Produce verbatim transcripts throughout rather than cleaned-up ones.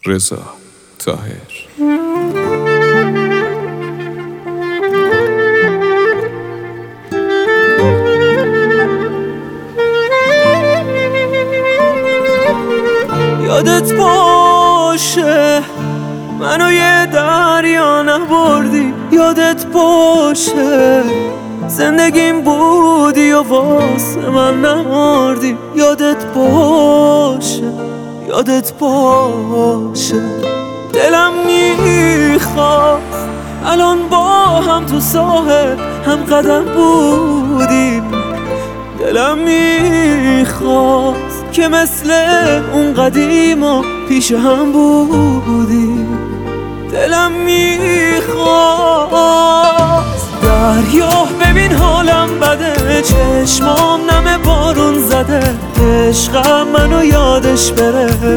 رضا طاهر. یادت باشه منو یه دریا نبردی، یادت باشه زندگیم بودی و واسه من نمردی، یادت باشه یادت باشه دلم میخواست الان با هم تو ساحل هم قدم بودیم، دلم میخواست که مثل اون قدیما پیش هم بودیم، دلم میخواست دریا ببین حالم بده، چشمام نم بارون زده، عشقم منو یادش بره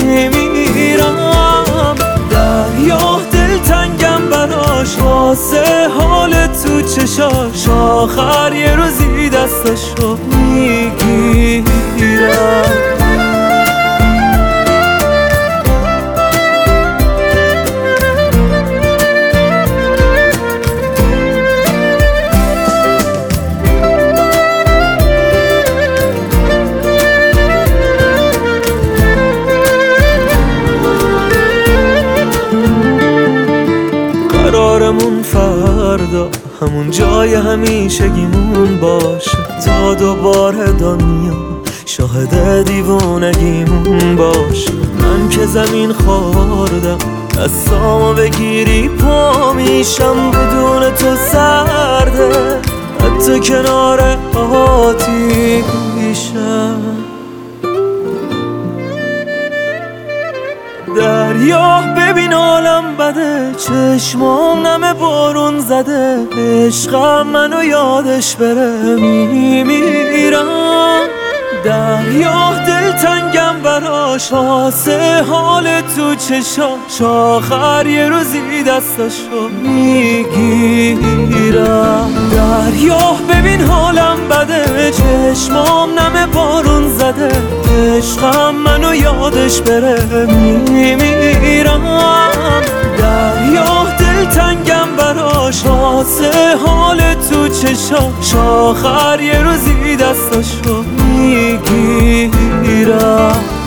میمیرم، دریا دلتنگم براش واسه حال تو چشاش، آخر یه روزی دستشو میگیرم. قرارمون فردا همون جای همیشگیمون باشه، تا دوباره دنیا شاهد دیوونگیمون باشه. من که زمین خوردم دستامو بگیری پا میشم، بدون تو سرده حتی کنار آتیشم. دریا ببین حالم بده، چشمام نم بارون زده، عشقم منو یادش بره میمیرم، دریا دلتنگم براش واسه حال تو چشاش، آخر یه روزی دستشو میگیرم. دریا ببین حالم بده، چشمام نم بارون زده، عشقم منو یادش بره میمیرم، دریا دلتنگم براش واسه حال تو چشاش، آخر یه روزی دستشو میگیرم.